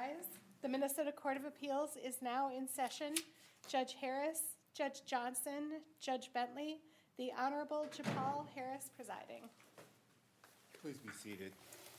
rise. The Minnesota Court of Appeals is now in session. Judge Harris, Judge Johnson, Judge Bentley, the Honorable Japal Harris presiding. Please be seated.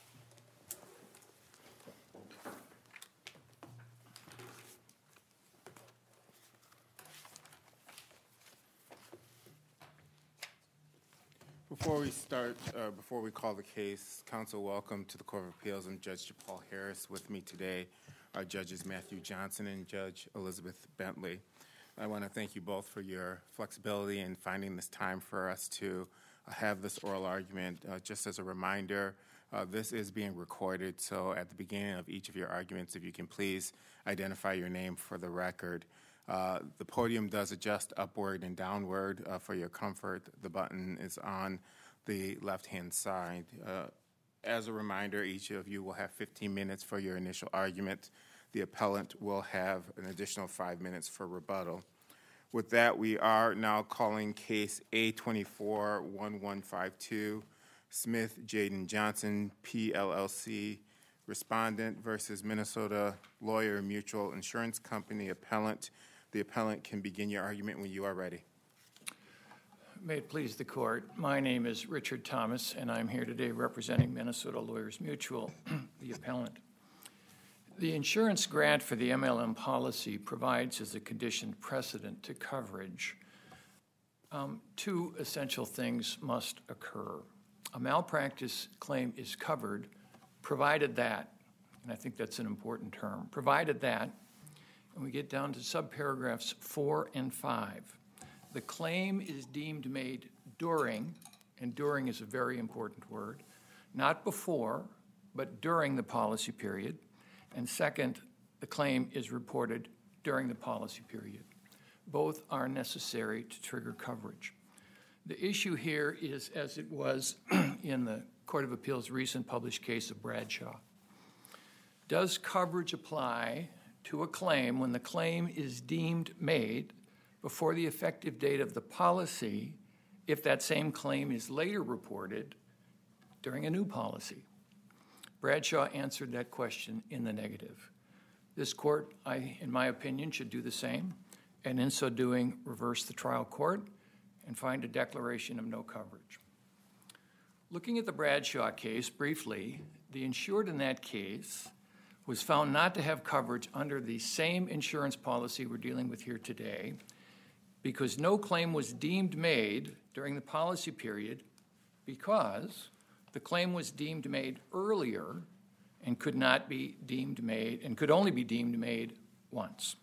Before we call the case, counsel, welcome to the Court of Appeals. I'm Judge Japal Harris. With me today are Judges Matthew Johnson and Judge Elizabeth Bentley. I want to thank you both for your flexibility in finding this time for us to have this oral argument. Just as a reminder, this is being recorded, so at the beginning of each of your arguments, if you can please identify your name for the record. The podium does adjust upward and downward for your comfort. The button is on the left-hand side. As a reminder, each of you will have 15 minutes for your initial argument. The appellant will have an additional 5 minutes for rebuttal. With that, we are now calling case A24-1152, Smith Jaden Johnson, PLLC, Respondent versus Minnesota Lawyer Mutual Insurance Company Appellant. The appellant can begin your argument when you are ready. May it please the court. My name is Richard Thomas, and I'm here today representing Minnesota Lawyers Mutual, the appellant. The insurance grant for the MLM policy provides as a conditioned precedent to coverage. Two essential things must occur. A malpractice claim is covered, provided that, and I think that's an important term, provided that, and we get down to subparagraphs 4 and 5. The claim is deemed made during, and during is a very important word, not before, but during the policy period. And second, the claim is reported during the policy period. Both are necessary to trigger coverage. The issue here is, as it was in the Court of Appeals' recent published case of Bradshaw. Does coverage apply to a claim when the claim is deemed made before the effective date of the policy if that same claim is later reported during a new policy? Bradshaw answered that question in the negative. This court, in my opinion, should do the same, and in so doing, reverse the trial court and find a declaration of no coverage. Looking at the Bradshaw case briefly, the insured in that case was found not to have coverage under the same insurance policy we're dealing with here today because no claim was deemed made during the policy period because the claim was deemed made earlier and could not be deemed made and could only be deemed made once.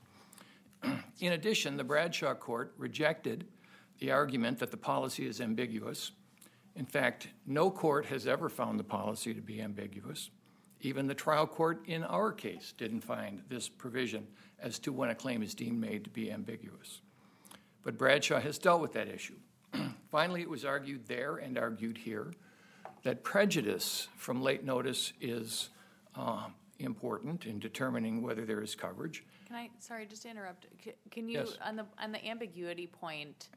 In addition, the Bradshaw court rejected the argument that the policy is ambiguous. In fact, no court has ever found the policy to be ambiguous. Even the trial court in our case didn't find this provision as to when a claim is deemed made to be ambiguous. But Bradshaw has dealt with that issue. Finally, it was argued there and argued here that prejudice from late notice is important in determining whether there is coverage. Sorry, just to interrupt. Can you, Yes. on the ambiguity point,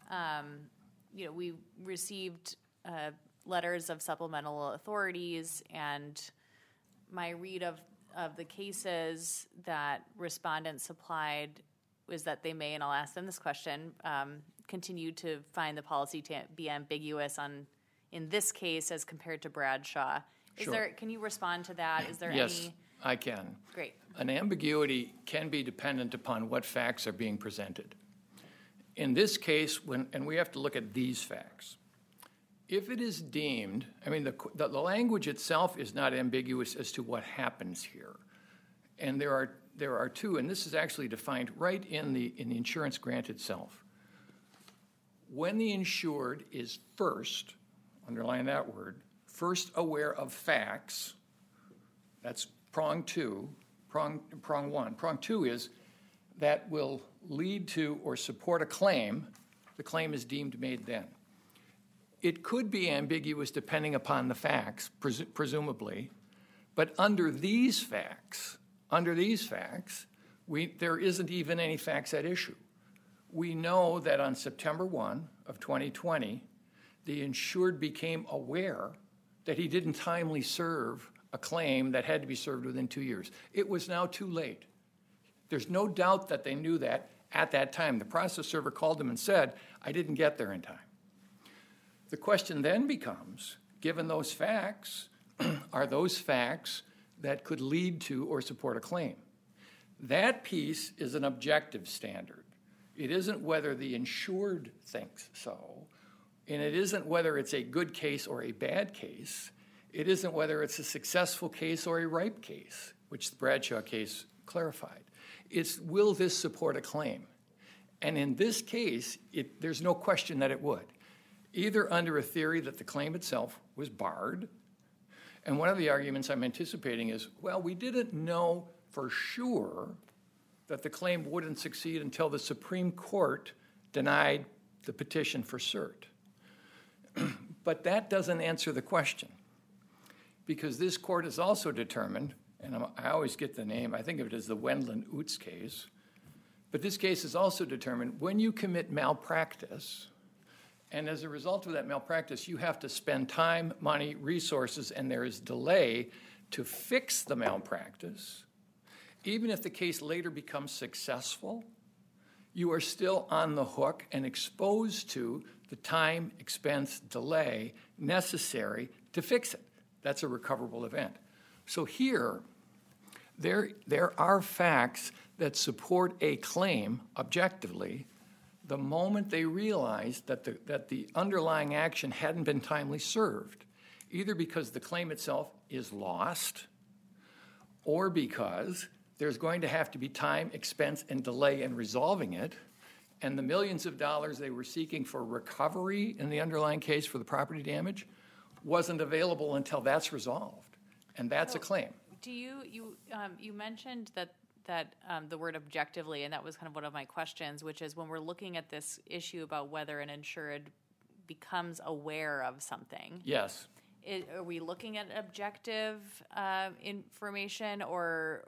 we received letters of supplemental authorities, and my read of the cases that respondents supplied was that they may, and I'll ask them this question, continue to find the policy to be ambiguous in this case as compared to Bradshaw. Sure. Can you respond to that? Is there Yes, any? I can. Great. An ambiguity can be dependent upon what facts are being presented. In this case, and we have to look at these facts. If it is deemed, the language itself is not ambiguous as to what happens here. And there are two, and this is actually defined right in the insurance grant itself. When the insured is first, underline that word, first aware of facts, that's prong one. Prong two is that will lead to or support a claim, the claim is deemed made then. It could be ambiguous depending upon the facts, presumably, but under these facts, there isn't even any facts at issue. We know that on September 1 of 2020, the insured became aware that he didn't timely serve a claim that had to be served within 2 years. It was now too late. There's no doubt that they knew that at that time. The process server called them and said, I didn't get there in time. The question then becomes, given those facts, are those facts that could lead to or support a claim? That piece is an objective standard. It isn't whether the insured thinks so, and it isn't whether it's a good case or a bad case. It isn't whether it's a successful case or a ripe case, which the Bradshaw case clarified. It's, will this support a claim? And in this case, there's no question that it would, either under a theory that the claim itself was barred, and one of the arguments I'm anticipating is, well, we didn't know for sure that the claim wouldn't succeed until the Supreme Court denied the petition for cert. But that doesn't answer the question, because this court has also determined, and I always get the name, I think of it as the Wendland-Utz case, but this case has also determined when you commit malpractice, and as a result of that malpractice, you have to spend time, money, resources, and there is delay to fix the malpractice, even if the case later becomes successful, you are still on the hook and exposed to the time, expense, delay necessary to fix it. That's a recoverable event. So here, there are facts that support a claim objectively the moment they realized that the underlying action hadn't been timely served, either because the claim itself is lost or because there's going to have to be time, expense, and delay in resolving it, and the millions of dollars they were seeking for recovery in the underlying case for the property damage wasn't available until that's resolved, and that's a claim. Do you mentioned that the word objectively, and that was kind of one of my questions, which is when we're looking at this issue about whether an insured becomes aware of something. Yes. Are we looking at objective information or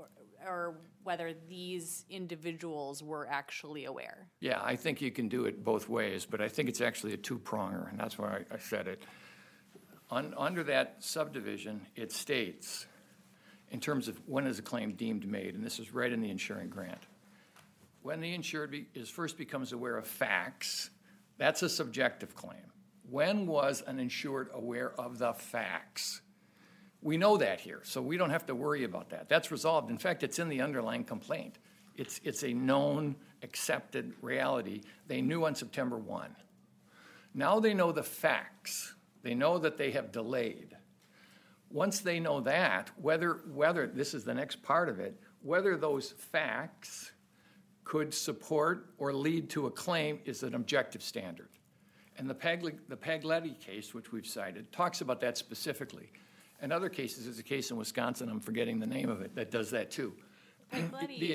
whether these individuals were actually aware? Yeah, I think you can do it both ways, but I think it's actually a two-pronger, and that's why I said it. Under that subdivision, it states, in terms of when is a claim deemed made, and this is right in the insuring grant, when the insured first becomes aware of facts, that's a subjective claim. When was an insured aware of the facts? We know that here, so we don't have to worry about that. That's resolved. In fact, it's in the underlying complaint. It's a known, accepted reality. They knew on September 1. Now they know the facts. They know that they have delayed. Once they know that, whether this is the next part of it, whether those facts could support or lead to a claim is an objective standard. And the Pagletti case, which we've cited, talks about that specifically. In other cases, there's a case in Wisconsin, I'm forgetting the name of it, that does that too. The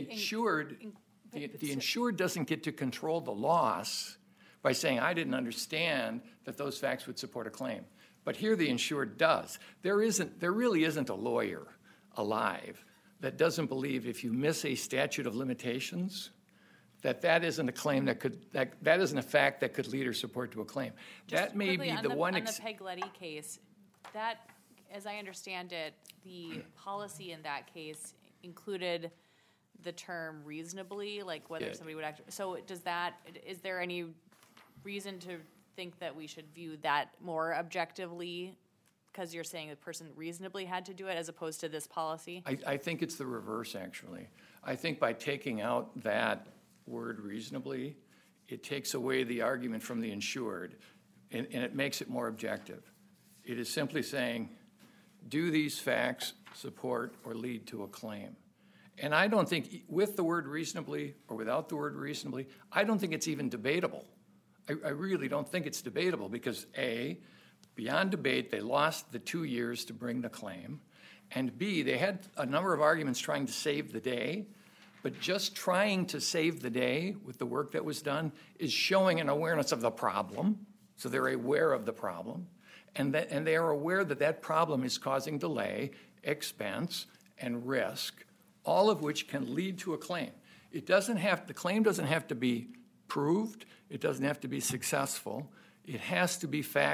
insured doesn't get to control the loss by saying, I didn't understand that those facts would support a claim. But here the insured does. There really isn't a lawyer alive that doesn't believe if you miss a statute of limitations, that isn't a claim that isn't a fact that could lead or support to a claim. Just that may be on the one. On the Pagletti case, that, as I understand it, the policy in that case included the term reasonably, like whether somebody would act. So is there any reason to think that we should view that more objectively because you're saying the person reasonably had to do it as opposed to this policy? I think it's the reverse, actually. I think by taking out that word reasonably, it takes away the argument from the insured, and it makes it more objective. It is simply saying, do these facts support or lead to a claim? And I don't think, with the word reasonably or without the word reasonably, I don't think it's even debatable. I really don't think it's debatable because A, beyond debate, they lost the 2 years to bring the claim, and B, they had a number of arguments trying to save the day, but just trying to save the day with the work that was done is showing an awareness of the problem, so they're aware of the problem, and they are aware that that problem is causing delay, expense, and risk, all of which can lead to a claim. The claim doesn't have to be proved. It doesn't have to be successful. It has to be facts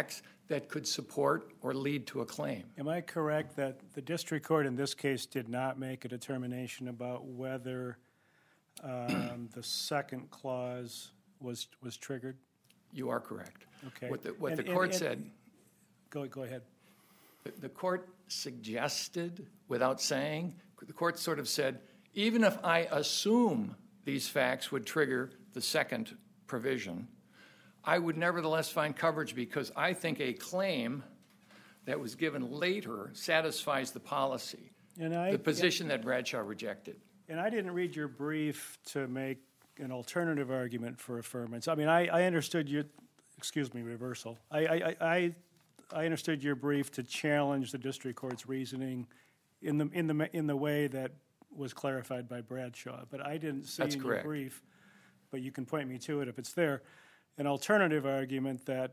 that could support or lead to a claim. Am I correct that the district court in this case did not make a determination about whether the second clause was triggered? You are correct. Okay. What the court said, Go ahead. the court suggested, without saying, the court sort of said, even if I assume these facts would trigger the second provision, I would nevertheless find coverage because I think a claim that was given later satisfies the policy, the position that Bradshaw rejected. And I didn't read your brief to make an alternative argument for affirmance. I mean, I understood your, reversal. I understood your brief to challenge the district court's reasoning in the way that was clarified by Bradshaw. But I didn't see in your brief, but you can point me to it if it's there, an alternative argument that,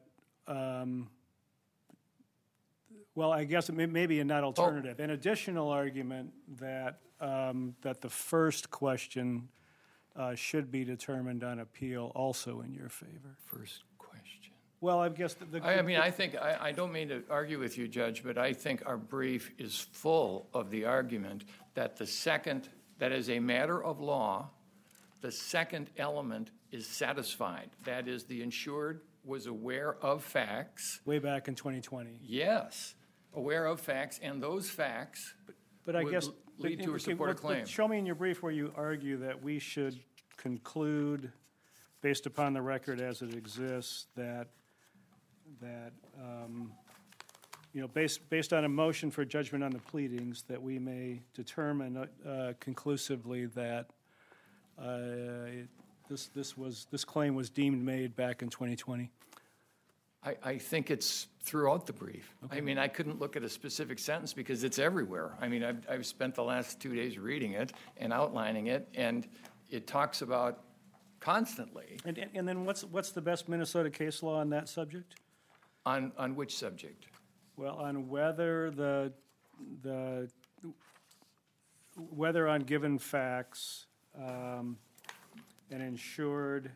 well, I guess maybe not alternative, an additional argument that that the first question should be determined on appeal also in your favor. First question. Well, I guess I don't mean to argue with you, Judge, but I think our brief is full of the argument that that as a matter of law, the second element is satisfied. That is, the insured was aware of facts. Way back in 2020. Yes, aware of facts, and those facts but I guess lead to a supported claim. Show me in your brief where you argue that we should conclude, based upon the record as it exists, that based on a motion for judgment on the pleadings, that we may determine conclusively that this claim was deemed made back in 2020. I think it's throughout the brief. Okay. I mean, I couldn't look at a specific sentence because it's everywhere. I mean, I've spent the last 2 days reading it and outlining it, and it talks about constantly. And then what's the best Minnesota case law on that subject? On which subject? Well, on whether whether on given facts, an insured,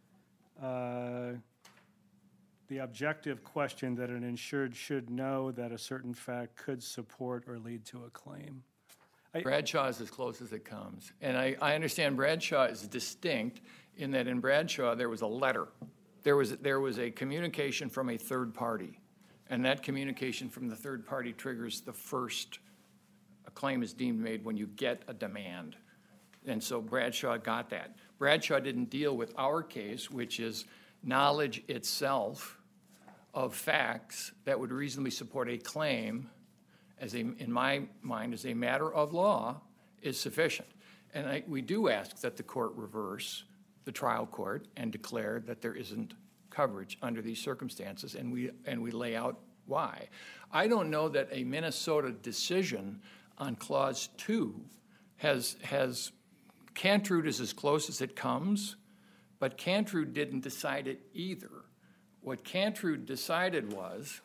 the objective question that an insured should know that a certain fact could support or lead to a claim. Bradshaw is as close as it comes. And I understand Bradshaw is distinct in that in Bradshaw there was a letter. There was a communication from a third party. And that communication from the third party triggers the first. A claim is deemed made when you get a demand. And so Bradshaw got that. Bradshaw didn't deal with our case, which is knowledge itself of facts that would reasonably support a claim, in my mind, as a matter of law, is sufficient. And we do ask that the court reverse the trial court and declare that there isn't coverage under these circumstances, and we lay out why. I don't know that a Minnesota decision on Clause 2 has Cantrud is as close as it comes, but Cantrud didn't decide it either. What Cantrud decided was,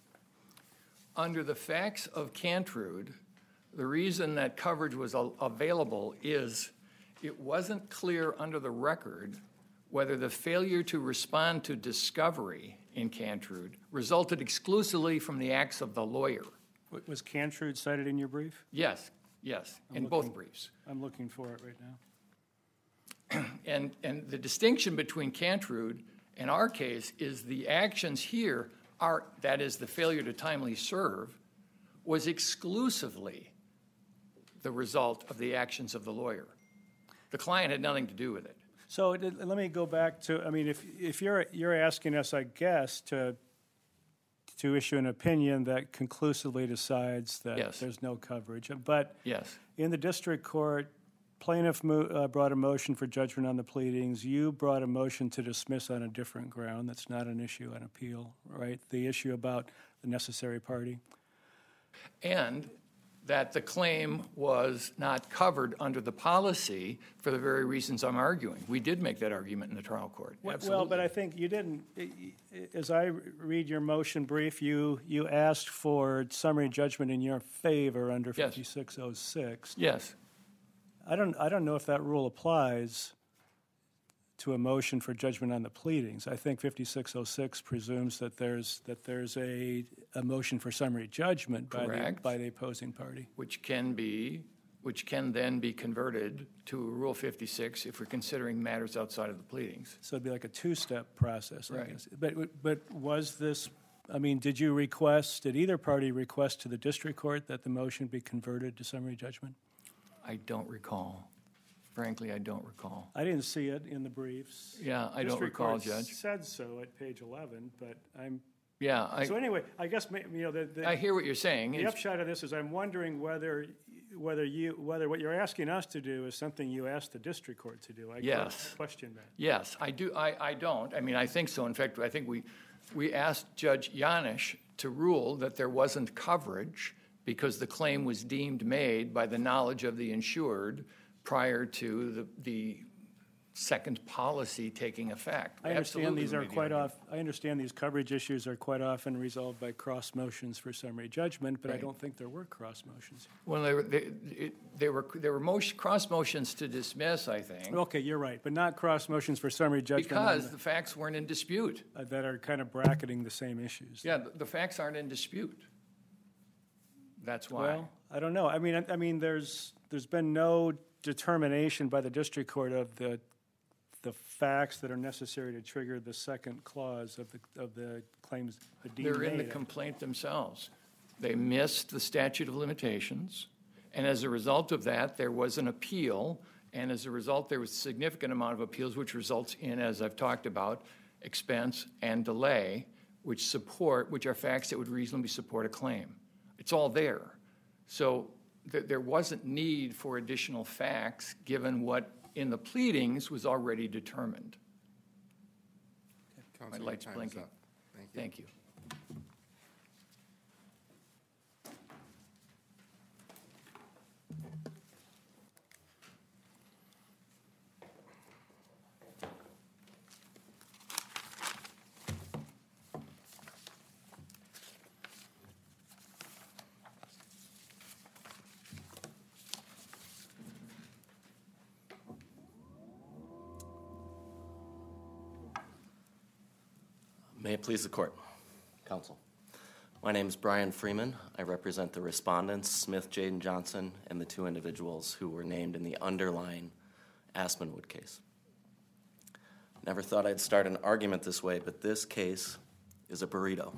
under the facts of Cantrud, the reason that coverage was available is it wasn't clear under the record whether the failure to respond to discovery in Cantrud resulted exclusively from the acts of the lawyer. Was Cantrud cited in your brief? Yes, in both briefs. I'm looking for it right now. And the distinction between Cantrud and our case is the actions here are, that is, the failure to timely serve, was exclusively the result of the actions of the lawyer. The client had nothing to do with it. So let me go back to, I mean, if you're asking us, I guess, to issue an opinion that conclusively decides that there's no coverage. But in the district court, plaintiff brought a motion for judgment on the pleadings. You brought a motion to dismiss on a different ground. That's not an issue on appeal, right? The issue about the necessary party. And that the claim was not covered under the policy for the very reasons I'm arguing. We did make that argument in the trial court. Absolutely. Well, but I think you didn't. As I read your motion brief, you asked for summary judgment in your favor under 5606. Yes. I don't know if that rule applies to a motion for judgment on the pleadings. I think 5606 presumes that there's a motion for summary judgment by the opposing party. Which can then be converted to Rule 56 if we're considering matters outside of the pleadings. So it'd be like a two-step process, right. I guess. But was this, did either party request to the district court that the motion be converted to summary judgment? I don't recall. Frankly, I don't recall. I didn't see it in the briefs. Yeah, I don't recall, Judge. Said so at page 11, but I'm... Yeah. So anyway, I guess, I hear what you're saying. The upshot of this is I'm wondering whether what you're asking us to do is something you asked the district court to do. Yes. Question that. Yes, I do. I don't. I think so. In fact, I think we asked Judge Janisch to rule that there wasn't coverage because the claim was deemed made by the knowledge of the insured prior to the second policy taking effect. I understand I understand these coverage issues are quite often resolved by cross motions for summary judgment, but right. I don't think there were cross motions. Well, there were cross motions to dismiss, I think. Okay, you're right, but not cross motions for summary judgment because the facts weren't in dispute. That are kind of bracketing the same issues. Yeah, the facts aren't in dispute. That's why. Well, I don't know. There's been no determination by the district court of the facts that are necessary to trigger the second clause of the claims. They're in the complaint themselves. They missed the statute of limitations, and as a result of that, there was an appeal, and as a result, there was a significant amount of appeals, which results in, as I've talked about, expense and delay, which are facts that would reasonably support a claim. It's all there. So there wasn't need for additional facts given what in the pleadings was already determined. Okay. My light's blinking. Thank you. May it please the court, counsel. My name is Brian Freeman. I represent the respondents, Smith, Jaden Johnson, and the two individuals who were named in the underlying Aspenwood case. Never thought I'd start an argument this way, but this case is a burrito.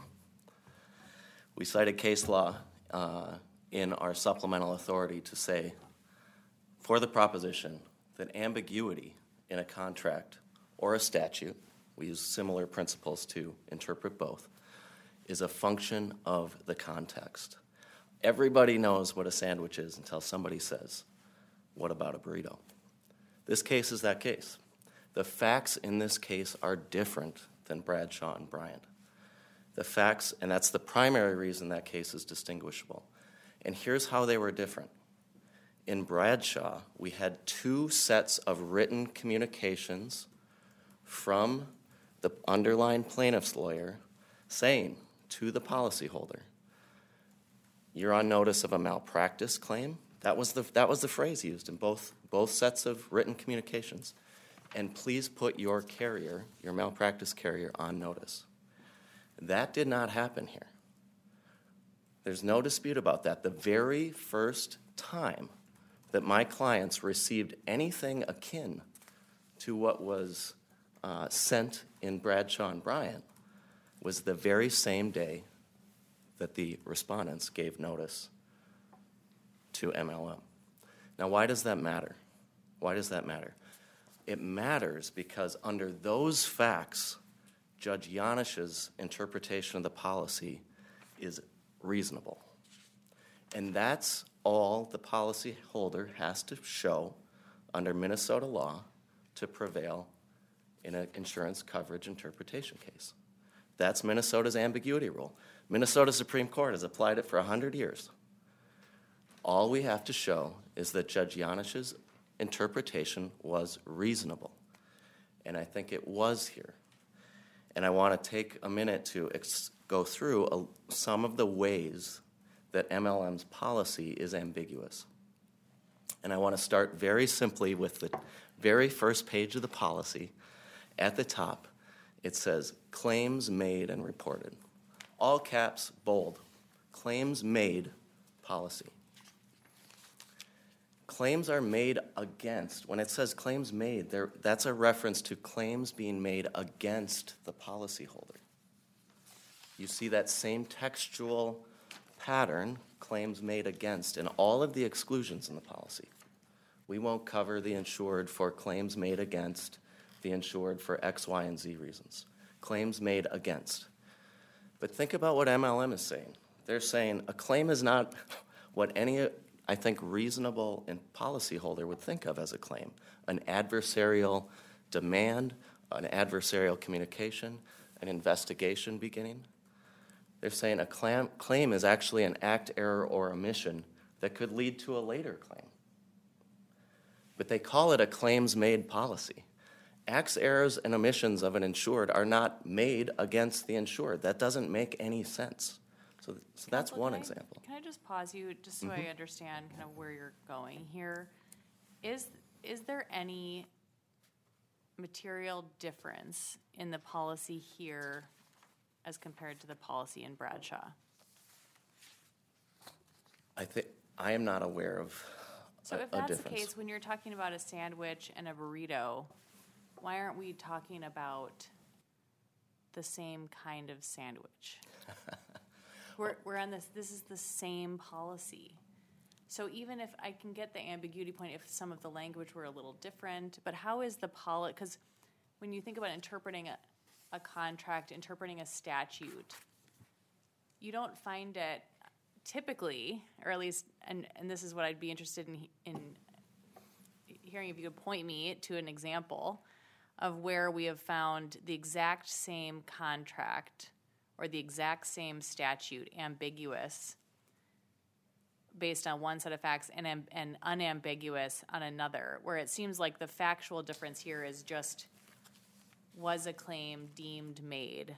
We cited case law in our supplemental authority to say, for the proposition that ambiguity in a contract or a statute, we use similar principles to interpret both, is a function of the context. Everybody knows what a sandwich is until somebody says, what about a burrito? This case is that case. The facts in this case are different than Bradshaw and Bryant. The facts, and that's the primary reason that case is distinguishable. And here's how they were different. In Bradshaw, we had two sets of written communications from the underlying plaintiff's lawyer saying to the policyholder, you're on notice of a malpractice claim. That was the phrase used in both sets of written communications. And please put your carrier, your malpractice carrier, on notice. That did not happen here. There's no dispute about that. The very first time that my clients received anything akin to what was sent in Bradshaw and Bryant was the very same day that the respondents gave notice to MLM. Now, why does that matter? Why does that matter? It matters because under those facts, Judge Janisch's interpretation of the policy is reasonable. And that's all the policyholder has to show under Minnesota law to prevail in an insurance coverage interpretation case. That's Minnesota's ambiguity rule. Minnesota Supreme Court has applied it for 100 years. All we have to show is that Judge Janisch's interpretation was reasonable. And I think it was here. And I want to take a minute to go through some of the ways that MLM's policy is ambiguous. And I want to start very simply with the very first page of the policy, at the top, it says claims made and reported. All caps, bold. Claims made, policy. Claims are made against. When it says claims made, that's a reference to claims being made against the policyholder. You see that same textual pattern, claims made against, in all of the exclusions in the policy. We won't cover the insured for claims made against the insured for X, Y, and Z reasons. Claims made against. But think about what MLM is saying. They're saying a claim is not what any, I think, reasonable and policyholder would think of as a claim. An adversarial demand, an adversarial communication, an investigation beginning. They're saying a claim is actually an act, error, or omission that could lead to a later claim. But they call it a claims-made policy. Acts, errors, and omissions of an insured are not made against the insured. That doesn't make any sense. So that's one example. Can I just pause you just so I understand kind of where you're going here? Is there any material difference in the policy here as compared to the policy in Bradshaw? I am not aware of so if that's the case, when you're talking about a sandwich and a burrito, why aren't we talking about the same kind of sandwich? We're on this is the same policy. So even if I can get the ambiguity point, if some of the language were a little different, but how is the policy, because when you think about interpreting a contract, interpreting a statute, you don't find it typically, or at least, and this is what I'd be interested in hearing if you could point me to an example of where we have found the exact same contract or the exact same statute ambiguous based on one set of facts and unambiguous on another, where it seems like the factual difference here is just, was a claim deemed made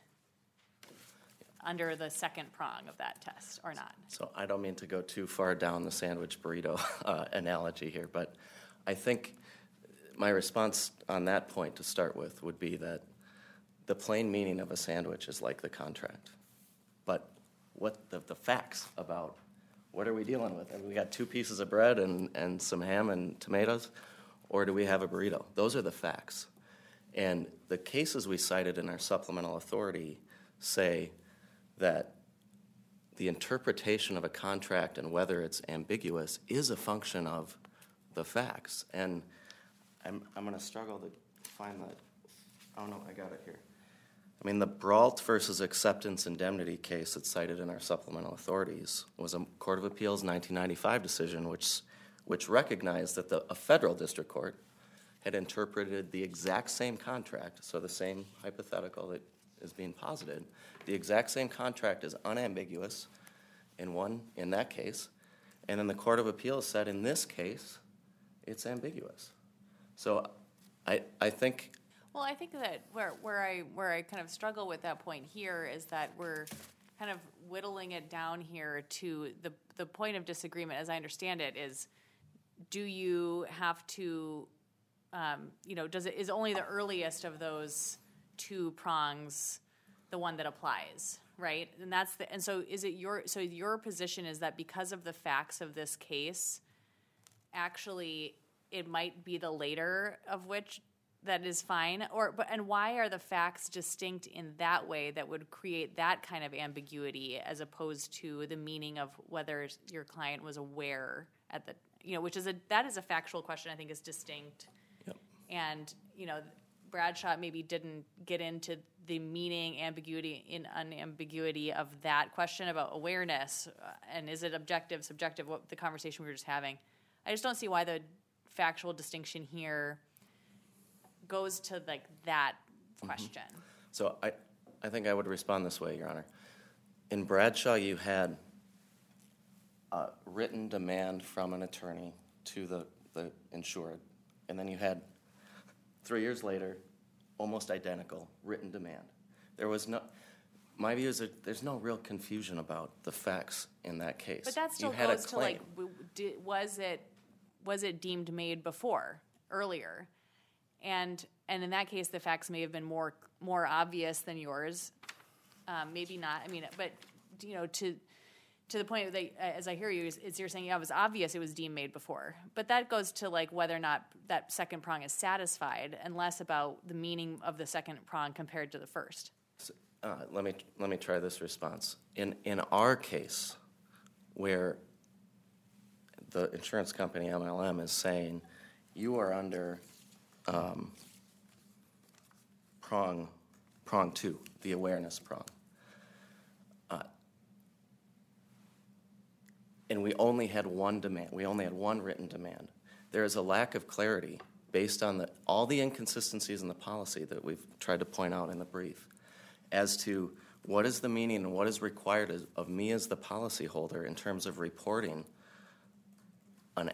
under the second prong of that test or not? So I don't mean to go too far down the sandwich burrito analogy here, but I think my response on that point to start with would be that the plain meaning of a sandwich is like the contract. But what the facts about what are we dealing with? Have we got 2 pieces of bread and some ham and tomatoes? Or do we have a burrito? Those are the facts. And the cases we cited in our supplemental authority say that the interpretation of a contract and whether it's ambiguous is a function of the facts. And I'm going to struggle to find that. Oh, no, I got it here. I mean, the Brault versus Acceptance Indemnity case that's cited in our supplemental authorities was a Court of Appeals 1995 decision which recognized that a federal district court had interpreted the exact same contract, so the same hypothetical that is being posited, the exact same contract is unambiguous in that case, and then the Court of Appeals said in this case it's ambiguous. So I think... Well, I think that where I kind of struggle with that point here is that we're kind of whittling it down here to the point of disagreement, as I understand it, is do you have to, is only the earliest of those 2 prongs the one that applies, right? And so is it your position is that because of the facts of this case, actually it might be the later of which that is fine, and why are the facts distinct in that way that would create that kind of ambiguity as opposed to the meaning of whether your client was aware at the, that is a factual question I think is distinct. Yep. And, Bradshaw maybe didn't get into the meaning, ambiguity, and unambiguity of that question about awareness, and is it objective, subjective, what the conversation we were just having. I just don't see why the factual distinction here goes to that question. So I think I would respond this way, Your Honor. In Bradshaw, you had a written demand from an attorney to the insured, and then you had 3 years later, almost identical written demand. There was no. My view is that there's no real confusion about the facts in that case. But that still goes to was it deemed made earlier? And in that case, the facts may have been more obvious than yours. Maybe not. I mean, but to the point that, as I hear you, is you're saying, yeah, it was obvious it was deemed made before. But that goes to like whether or not that second prong is satisfied, and less about the meaning of the second prong compared to the first. Let me try this response. In our case, where the insurance company MLM is saying you are under prong 2, the awareness prong. And we only had one demand. We only had one written demand. There is a lack of clarity based on all the inconsistencies in the policy that we've tried to point out in the brief as to what is the meaning and what is required of me as the policyholder in terms of reporting an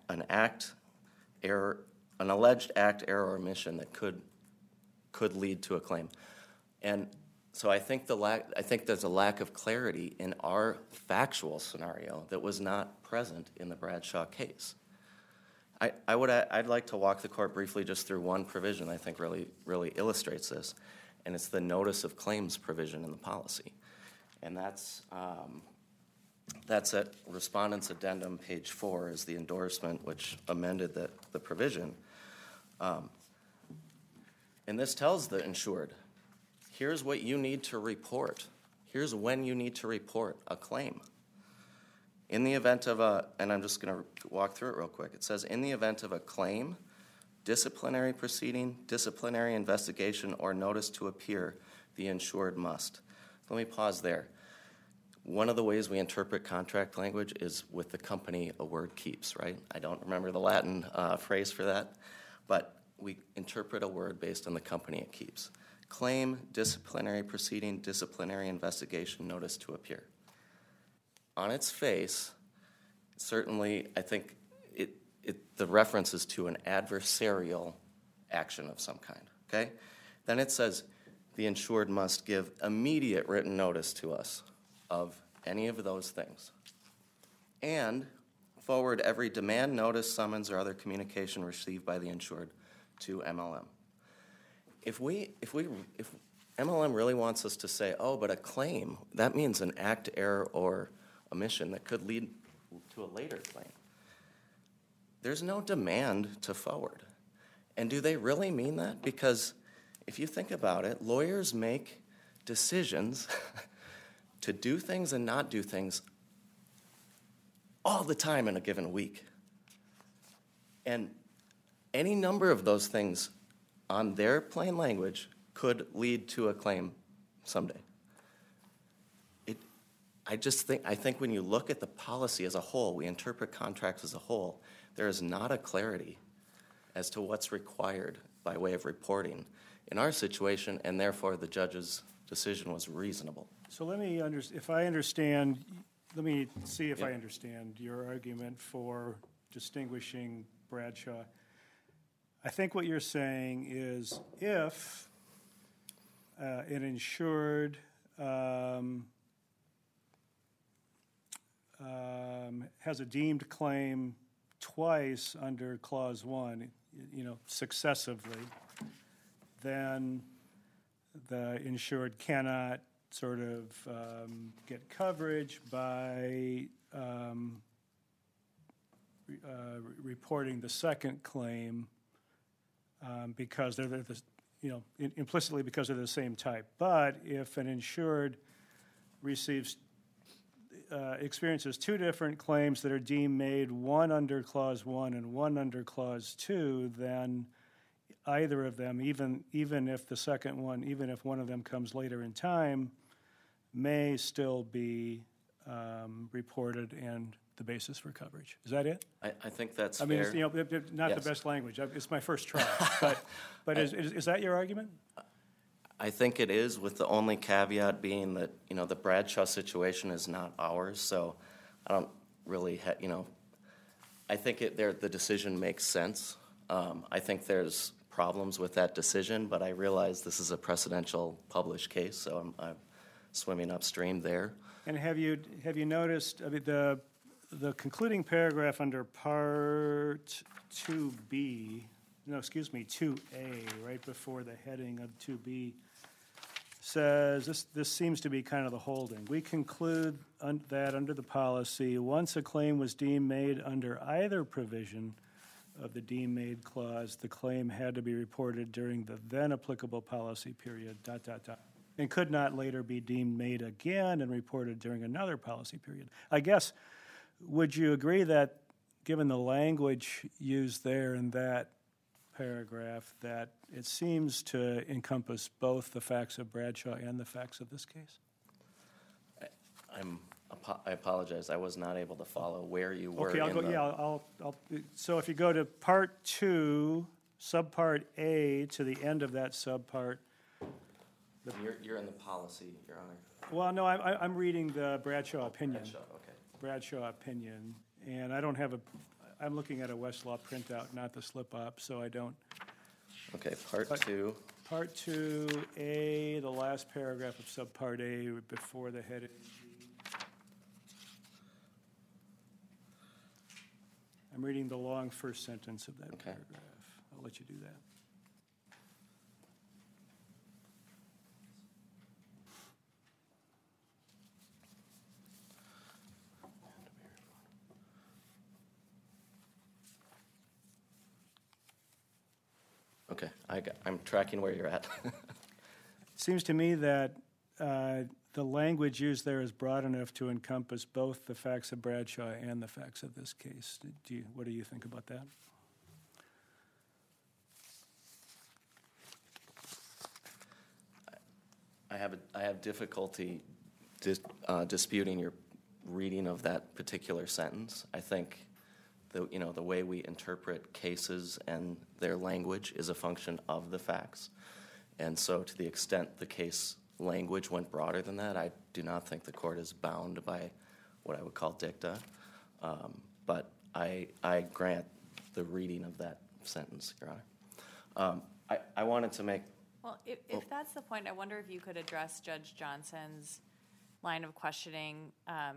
alleged act, error, or omission that could lead to a claim. And so I think there's a lack of clarity in our factual scenario that was not present in the Bradshaw case. I'd like to walk the court briefly just through one provision I think really illustrates this, and it's the notice of claims provision in the policy. And that's at Respondent's Addendum, page 4, is the endorsement which amended the provision. And this tells the insured, here's what you need to report. Here's when you need to report a claim. In the event of and I'm just going to walk through it real quick. It says, in the event of a claim, disciplinary proceeding, disciplinary investigation, or notice to appear, the insured must. Let me pause there. One of the ways we interpret contract language is with the company a word keeps, right? I don't remember the Latin phrase for that, but we interpret a word based on the company it keeps. Claim, disciplinary proceeding, disciplinary investigation, notice to appear. On its face, certainly I think the reference is to an adversarial action of some kind, okay? Then it says the insured must give immediate written notice to us of any of those things, and forward every demand, notice, summons, or other communication received by the insured to MLM. If MLM really wants us to say, oh, but a claim, that means an act, error, or omission that could lead to a later claim, there's no demand to forward. And do they really mean that? Because if you think about it, lawyers make decisions to do things and not do things all the time in a given week. And any number of those things on their plain language could lead to a claim someday. I think when you look at the policy as a whole, we interpret contracts as a whole, there is not a clarity as to what's required by way of reporting in our situation, and therefore the judge's decision was reasonable. So let me understand your argument for distinguishing Bradshaw. I think what you're saying is if an insured has a deemed claim twice under Clause 1, successively, then the insured cannot sort of get coverage by reporting the second claim because they're implicitly because they're the same type. But if an insured experiences two different claims that are deemed made, one under Clause 1 and one under Clause 2, then either of them, even if the second one, even if one of them comes later in time, may still be reported and the basis for coverage. Is that it? I think that's fair. I mean, it's, not yes. The best language. It's my first try. But is that your argument? I think it is, with the only caveat being that, the Bradshaw situation is not ours, so I don't really, I think the decision makes sense. I think there's problems with that decision, but I realize this is a precedential published case, so I'm swimming upstream there. And have you noticed, the concluding paragraph under Part 2B, 2A, right before the heading of 2B, says, this seems to be kind of the holding. We conclude that under the policy, once a claim was deemed made under either provision of the deemed made clause, the claim had to be reported during the then applicable policy period, ... and could not later be deemed made again and reported during another policy period. I guess, would you agree that, given the language used there in that paragraph, that it seems to encompass both the facts of Bradshaw and the facts of this case? I apologize. I was not able to follow where you were. Okay, so if you go to Part 2, Subpart A, to the end of that subpart. You're in the policy, Your Honor. Well, no, I'm reading the Bradshaw opinion. Bradshaw, okay. Bradshaw opinion, and I don't have I'm looking at a Westlaw printout, not the slip-up, so I don't. Okay, Part 2. Part 2A, the last paragraph of Subpart A before the heading G. I'm reading the long first sentence of that paragraph. I'll let you do that. Okay, I'm tracking where you're at. It seems to me that the language used there is broad enough to encompass both the facts of Bradshaw and the facts of this case. What do you think about that? I have difficulty disputing your reading of that particular sentence. I think the way we interpret cases and their language is a function of the facts. And so to the extent the case language went broader than that, I do not think the court is bound by what I would call dicta. But I grant the reading of that sentence, Your Honor. I wanted to make... Well, if that's the point, I wonder if you could address Judge Johnson's line of questioning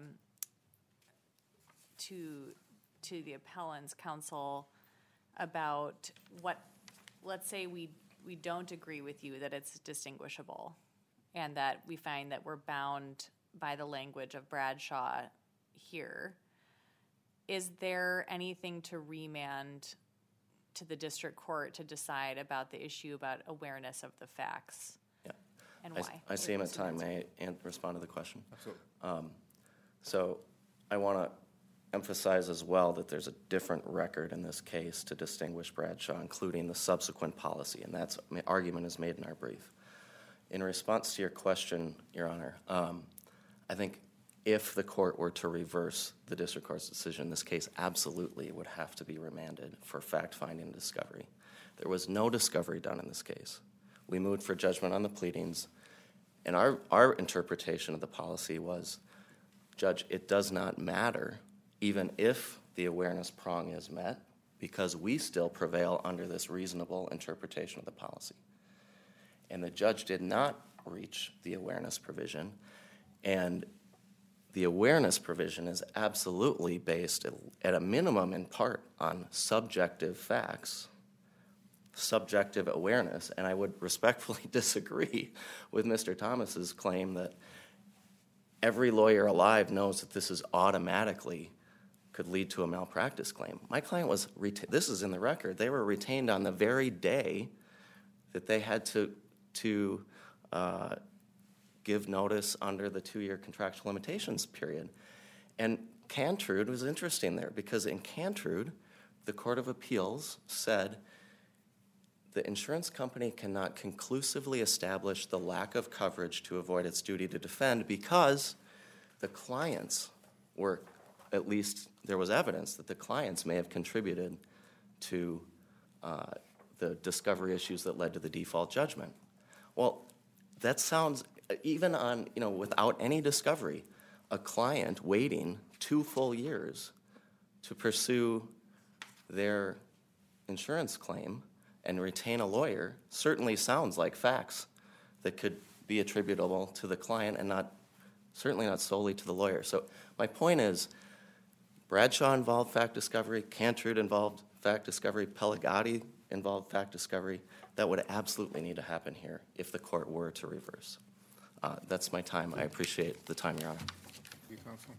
to the appellant's counsel about let's say we don't agree with you that it's distinguishable and that we find that we're bound by the language of Bradshaw here. Is there anything to remand to the district court to decide about the issue about awareness of the facts? Yeah. And why? I see him at time. May I respond to the question? Absolutely. So I want to emphasize as well that there's a different record in this case to distinguish Bradshaw, including the subsequent policy, and that's argument is made in our brief. In response to your question, Your Honor, I think if the court were to reverse the district court's decision, this case absolutely would have to be remanded for fact-finding and discovery. There was no discovery done in this case. We moved for judgment on the pleadings, and our interpretation of the policy was, Judge, it does not matter even if the awareness prong is met, because we still prevail under this reasonable interpretation of the policy. And the judge did not reach the awareness provision, and the awareness provision is absolutely based, at a minimum in part, on subjective facts, subjective awareness, and I would respectfully disagree with Mr. Thomas's claim that every lawyer alive knows that this is automatically could lead to a malpractice claim. My client was, this is in the record, they were retained on the very day that they had to give notice under the 2-year contractual limitations period. And Cantrude was interesting there, because in Cantrude, the Court of Appeals said the insurance company cannot conclusively establish the lack of coverage to avoid its duty to defend because the clients were, at least there was evidence that the clients may have contributed to the discovery issues that led to the default judgment. Well, that sounds, even on, without any discovery, a client waiting 2 full years to pursue their insurance claim and retain a lawyer certainly sounds like facts that could be attributable to the client and certainly not solely to the lawyer. So my point is, Bradshaw involved fact discovery, Cantrude involved fact discovery, Pelagati involve fact discovery that would absolutely need to happen here if the court were to reverse. That's my time. I appreciate the time, Your Honor. Thank you, counsel.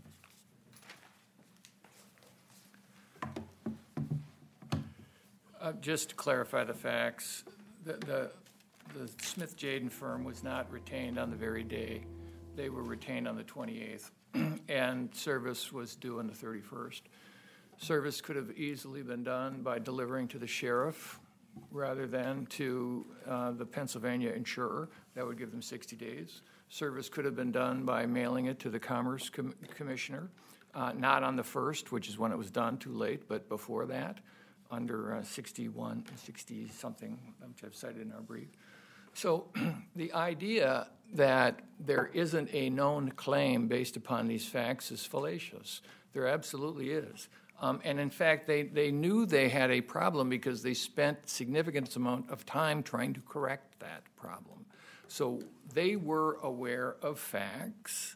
Just to clarify the facts, the Smith-Jaden firm was not retained on the very day. They were retained on the 28th, and service was due on the 31st. Service could have easily been done by delivering to the sheriff rather than to the Pennsylvania insurer. That would give them 60 days. Service could have been done by mailing it to the Commerce Commissioner, not on the 1st, which is when it was done, too late, but before that, under 60-something, which I've cited in our brief. So the idea that there isn't a known claim based upon these facts is fallacious. There absolutely is. And in fact, they knew they had a problem because they spent significant amount of time trying to correct that problem. So they were aware of facts,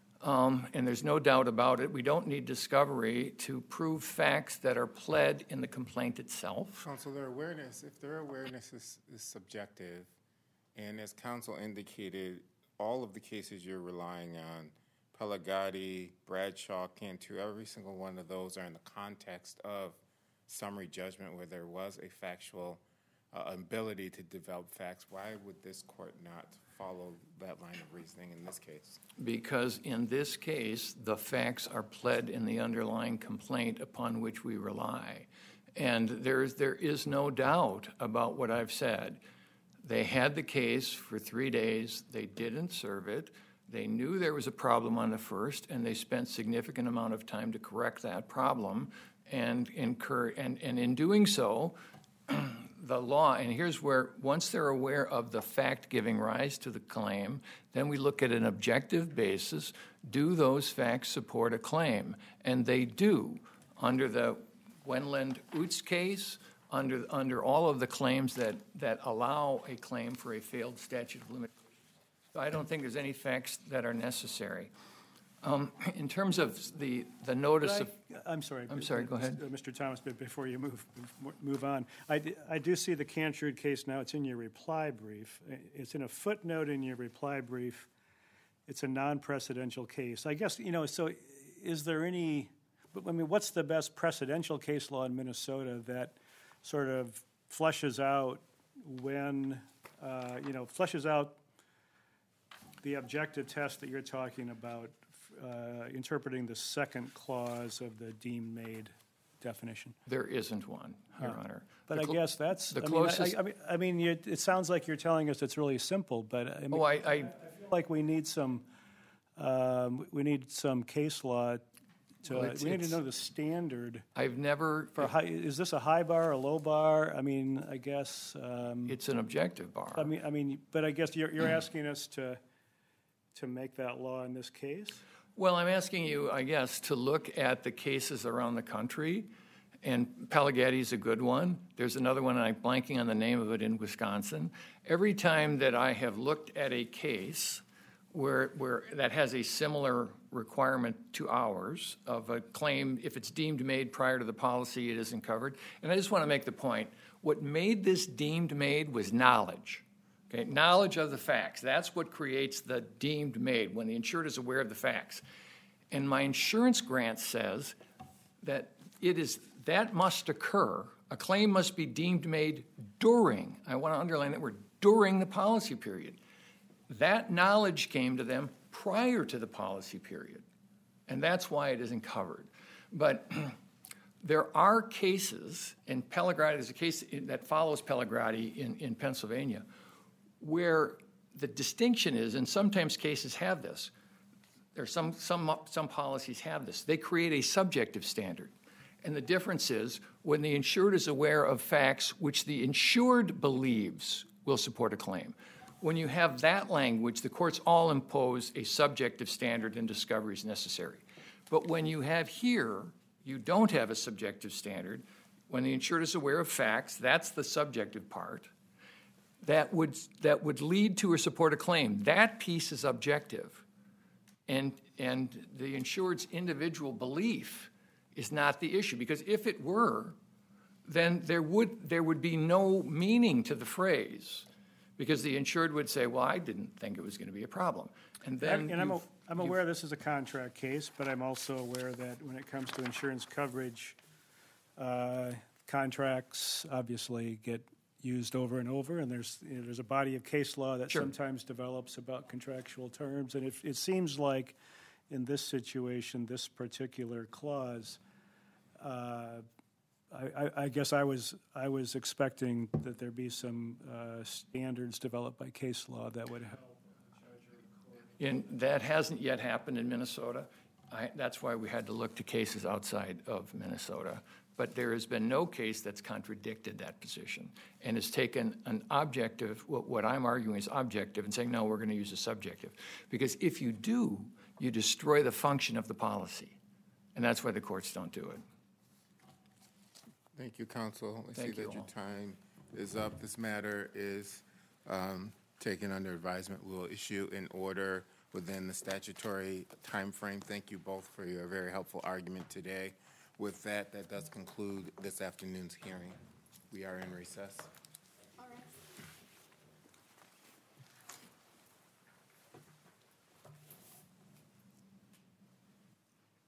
and there's no doubt about it. We don't need discovery to prove facts that are pled in the complaint itself. Counsel, if their awareness is subjective, and as counsel indicated, all of the cases you're relying on, Pelagati, Bradshaw, Cantu, every single one of those are in the context of summary judgment where there was a factual ability to develop facts. Why would this court not follow that line of reasoning in this case? Because in this case, the facts are pled in the underlying complaint upon which we rely. And there is no doubt about what I've said. They had the case for 3 days. They didn't serve it. They knew there was a problem on the 1st, and they spent significant amount of time to correct that problem and in doing so, the law, and here's where, once they're aware of the fact giving rise to the claim, then we look at an objective basis. Do those facts support a claim? And they do. Under the Wendland-Utz case, under all of the claims that allow a claim for a failed statute of limitations. I don't think there's any facts that are necessary. In terms of the notice of... I'm sorry, go ahead. Mr. Thomas, but before you move on, I do see the Cantrud case now. It's in your reply brief. It's in a footnote in your reply brief. It's a non-precedential case. I guess, so is there any... what's the best precedential case law in Minnesota that sort of fleshes out the objective test that you're talking about, interpreting the second clause of the deemed made definition? There isn't one, Your Honor. But I guess that's the closest. It sounds like you're telling us it's really simple, but I feel like we need some case law. We need to know the standard. I've never... is this a high bar, a low bar? I guess... it's an objective bar. But I guess you're asking us to make that law in this case? Well, I'm asking you, I guess, to look at the cases around the country, and Pelagati's a good one. There's another one, and I'm blanking on the name of it, in Wisconsin. Every time that I have looked at a case where that has a similar requirement to ours of a claim, if it's deemed made prior to the policy, it isn't covered. And I just want to make the point, what made this deemed made was knowledge. Okay, knowledge of the facts. That's what creates the deemed made, when the insured is aware of the facts. And my insurance grant says that that must occur. A claim must be deemed made during, I want to underline that word, during the policy period. That knowledge came to them prior to the policy period. And that's why it isn't covered. But there are cases, and Pelagati is a case that follows Pelagati in Pennsylvania, where the distinction is, and sometimes cases have this, some policies have this, they create a subjective standard. And the difference is when the insured is aware of facts which the insured believes will support a claim. When you have that language, the courts all impose a subjective standard and discovery is necessary. But when you have here, you don't have a subjective standard. When the insured is aware of facts, that's the subjective part. That would lead to or support a claim. That piece is objective. And the insured's individual belief is not the issue. Because if it were, then there would be no meaning to the phrase, because the insured would say, well, I didn't think it was going to be a problem. And then I'm aware this is a contract case, but I'm also aware that when it comes to insurance coverage, contracts obviously get used over and over, and there's a body of case law that sometimes develops about contractual terms, and it seems like in this situation, this particular clause, I guess I was expecting that there be some standards developed by case law that would help. And that hasn't yet happened in Minnesota. That's why we had to look to cases outside of Minnesota. But there has been no case that's contradicted that position and has taken an objective, what I'm arguing is objective, and saying, no, we're going to use a subjective. Because if you do, you destroy the function of the policy. And that's why the courts don't do it. Thank you, counsel. I see that you your all. time is up. This matter is taken under advisement. We'll issue an order within the statutory time frame. Thank you both for your very helpful argument today. With that does conclude this afternoon's hearing. We are in recess.